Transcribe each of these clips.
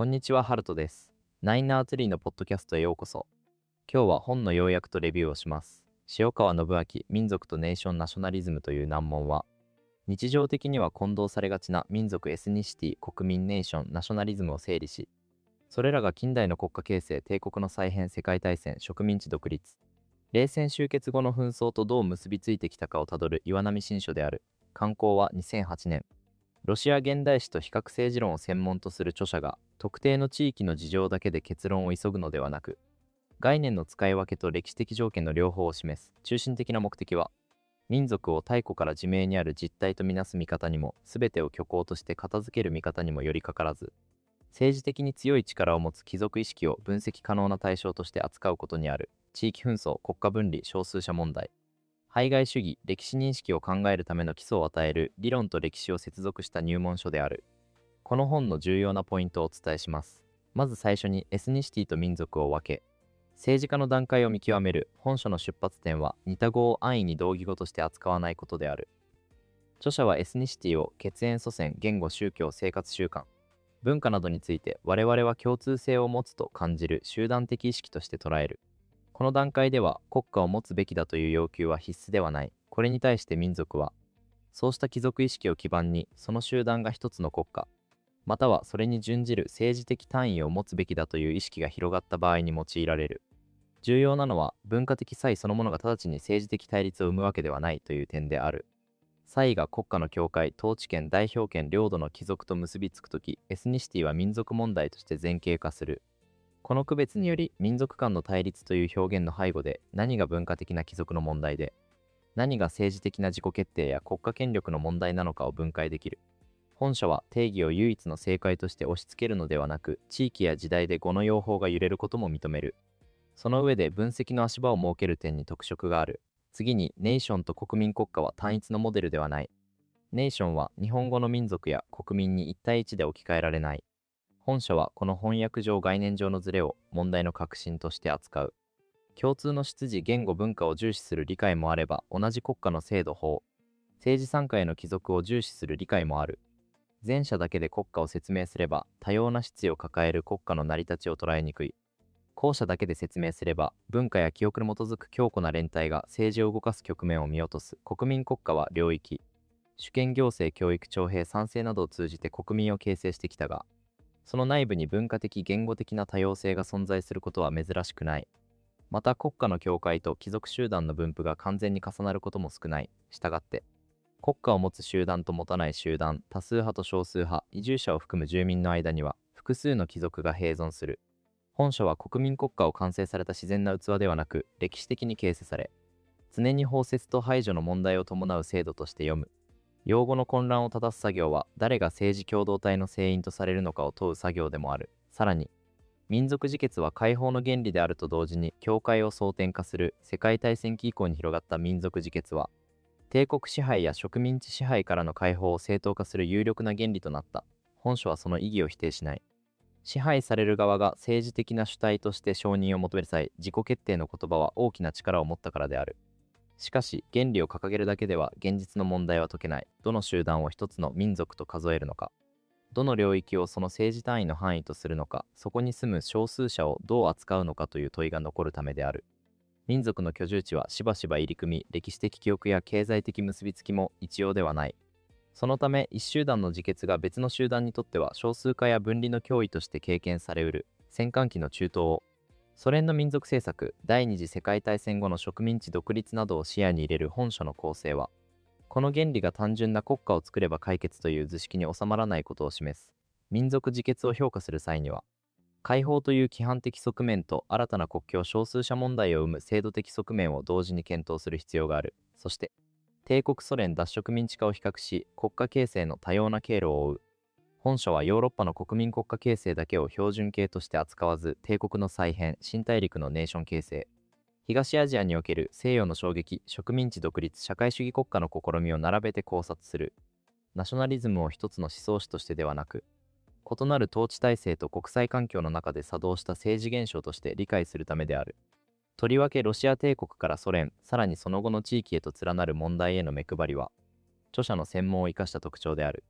こんにちは、ハルトです。ナインナーツリーのポッドキャストへようこそ。今日は本の要約とレビューをします。塩川信明、民族とネーション・ナショナリズムという難問は、日常的には混同されがちな民族・エスニシティ、国民・ネーション・ナショナリズムを整理し、それらが近代の国家形成、帝国の再編、世界大戦、植民地独立、冷戦終結後の紛争とどう結びついてきたかをたどる岩波新書である。刊行は2008年。ロシア現代史と比較政治論を専門とする著者が、特定の地域の事情だけで結論を急ぐのではなく、概念の使い分けと歴史的条件の両方を示す。中心的な目的は、民族を太古から自明にある実態とみなす見方にも、全てを虚構として片付ける見方にもよりかからず、政治的に強い力を持つ貴族意識を分析可能な対象として扱うことにある。地域紛争、国家分離、少数者問題、排外主義、歴史認識を考えるための基礎を与える理論と歴史を接続した入門書である。この本の重要なポイントをお伝えします。まず最初にエスニシティと民族を分け、政治家の段階を見極める。本書の出発点は似た語を安易に同義語として扱わないことである。著者はエスニシティを血縁祖先、言語、宗教、生活習慣、文化などについて我々は共通性を持つと感じる集団的意識として捉える。この段階では国家を持つべきだという要求は必須ではない。これに対して民族は、そうした貴族意識を基盤にその集団が一つの国家、またはそれに準じる政治的単位を持つべきだという意識が広がった場合に用いられる。重要なのは文化的差異そのものが直ちに政治的対立を生むわけではないという点である。差異が国家の境界、統治権、代表権、領土の帰属と結びつくとき、エスニシティは民族問題として前傾化する。この区別により民族間の対立という表現の背後で何が文化的な帰属の問題で何が政治的な自己決定や国家権力の問題なのかを分解できる。本書は定義を唯一の正解として押し付けるのではなく、地域や時代で語の用法が揺れることも認める。その上で分析の足場を設ける点に特色がある。次に、ネーションと国民国家は単一のモデルではない。ネーションは日本語の民族や国民に一対一で置き換えられない。本書はこの翻訳上概念上のズレを問題の核心として扱う。共通の出自、言語、文化を重視する理解もあれば、同じ国家の制度法、政治参加への帰属を重視する理解もある。前者だけで国家を説明すれば、多様な質を抱える国家の成り立ちを捉えにくい。後者だけで説明すれば、文化や記憶に基づく強固な連帯が政治を動かす局面を見落とす。国民国家は領域、主権行政、教育、徴兵、賛成などを通じて国民を形成してきたが、その内部に文化的、言語的な多様性が存在することは珍しくない。また国家の境界と貴族集団の分布が完全に重なることも少ない。したがって、国家を持つ集団と持たない集団、多数派と少数派、移住者を含む住民の間には、複数の貴族が併存する。本書は国民国家を完成された自然な器ではなく、歴史的に形成され、常に包摂と排除の問題を伴う制度として読む。用語の混乱を正す作業は、誰が政治共同体の成員とされるのかを問う作業でもある。さらに、民族自決は解放の原理であると同時に境界を争点化する。世界大戦期以降に広がった民族自決は帝国支配や植民地支配からの解放を正当化する有力な原理となった。本書はその意義を否定しない。支配される側が政治的な主体として承認を求める際、自己決定の言葉は大きな力を持ったからである。しかし原理を掲げるだけでは現実の問題は解けない。どの集団を一つの民族と数えるのか、どの領域をその政治単位の範囲とするのか、そこに住む少数者をどう扱うのかという問いが残るためである。民族の居住地はしばしば入り組み、歴史的記憶や経済的結びつきも一様ではない。そのため、一集団の自決が別の集団にとっては少数化や分離の脅威として経験されうる。戦艦機の中東を、ソ連の民族政策、第二次世界大戦後の植民地独立などを視野に入れる本書の構成は、この原理が単純な国家を作れば解決という図式に収まらないことを示す。民族自決を評価する際には、解放という規範的側面と新たな国境少数者問題を生む制度的側面を同時に検討する必要がある。そして、帝国ソ連脱植民地化を比較し、国家形成の多様な経路を追う。本書はヨーロッパの国民国家形成だけを標準形として扱わず、帝国の再編、新大陸のネーション形成、東アジアにおける西洋の衝撃、植民地独立、社会主義国家の試みを並べて考察する。ナショナリズムを一つの思想史としてではなく、異なる統治体制と国際環境の中で作動した政治現象として理解するためである。とりわけロシア帝国からソ連、さらにその後の地域へと連なる問題への目配りは、著者の専門を生かした特徴である。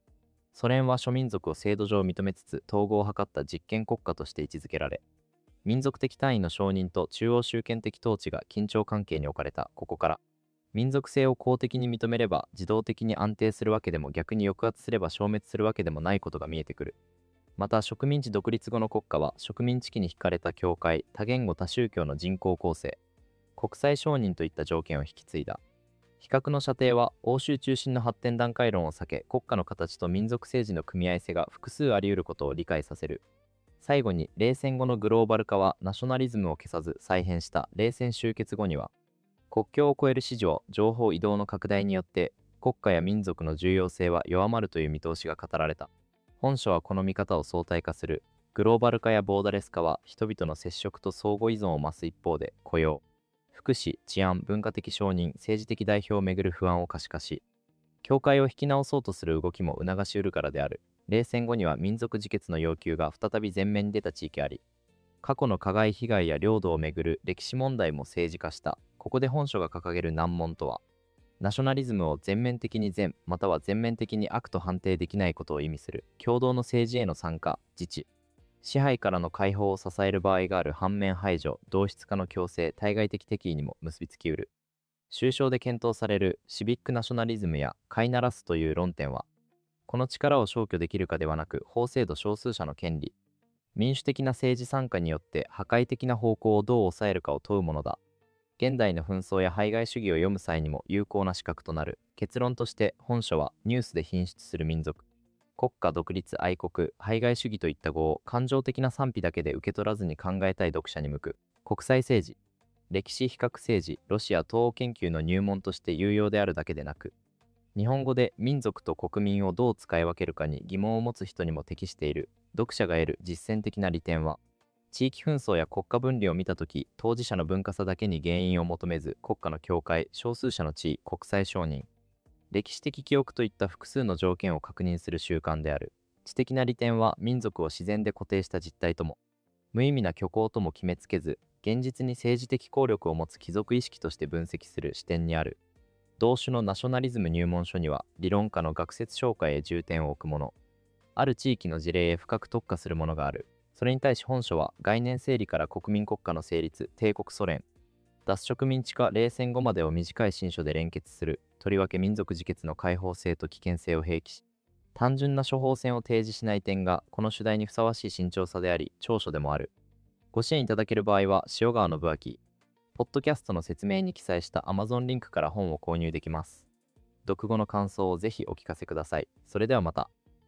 ソ連は諸民族を制度上認めつつ統合を図った実験国家として位置づけられ、民族的単位の承認と中央集権的統治が緊張関係に置かれた。ここから民族性を公的に認めれば自動的に安定するわけでも、逆に抑圧すれば消滅するわけでもないことが見えてくる。また植民地独立後の国家は植民地期に引かれた教会、多言語多宗教の人口構成、国際承認といった条件を引き継いだ。比較の射程は欧州中心の発展段階論を避け、国家の形と民族政治の組み合わせが複数あり得ることを理解させる。最後に、冷戦後のグローバル化はナショナリズムを消さず再編した。冷戦終結後には国境を越える市場、情報移動の拡大によって国家や民族の重要性は弱まるという見通しが語られた。本書はこの見方を相対化する。グローバル化やボーダレス化は人々の接触と相互依存を増す一方で、雇用、福祉、治安、文化的承認、政治的代表をめぐる不安を可視化し、境界を引き直そうとする動きも促しうるからである。冷戦後には民族自決の要求が再び前面に出た地域あり、過去の加害被害や領土をめぐる歴史問題も政治化した。ここで本書が掲げる難問とは、ナショナリズムを全面的に善または全面的に悪と判定できないことを意味する。共同の政治への参加、自治、支配からの解放を支える場合がある反面排除、同質化の強制、対外的敵意にも結びつきうる。修章で検討されるシビックナショナリズムや飼いならすという論点は、この力を消去できるかではなく、法制度少数者の権利、民主的な政治参加によって破壊的な方向をどう抑えるかを問うものだ。現代の紛争や排外主義を読む際にも有効な資格となる。結論として本書はニュースで品質する民族、国家独立愛国、排外主義といった語を感情的な賛否だけで受け取らずに考えたい読者に向く。国際政治、歴史比較政治、ロシア東欧研究の入門として有用であるだけでなく、日本語で民族と国民をどう使い分けるかに疑問を持つ人にも適している。読者が得る実践的な利点は、地域紛争や国家分離を見たとき、当事者の文化差だけに原因を求めず、国家の境界、少数者の地位、国際承認、歴史的記憶といった複数の条件を確認する習慣である。知的な利点は、民族を自然で固定した実態とも、無意味な虚構とも決めつけず、現実に政治的効力を持つ貴族意識として分析する視点にある。同種のナショナリズム入門書には、理論家の学説紹介へ重点を置くもの、ある地域の事例へ深く特化するものがある。それに対し本書は概念整理から国民国家の成立、帝国ソ連、脱植民地化、冷戦後までを短い新書で連結する。とりわけ民族自決の開放性と危険性を併記し、単純な処方箋を提示しない点がこの主題にふさわしい慎重さであり、長所でもある。ご支援いただける場合は、塩川信明、ポッドキャストの説明に記載した Amazon リンクから本を購入できます。読後の感想をぜひお聞かせください。それではまた。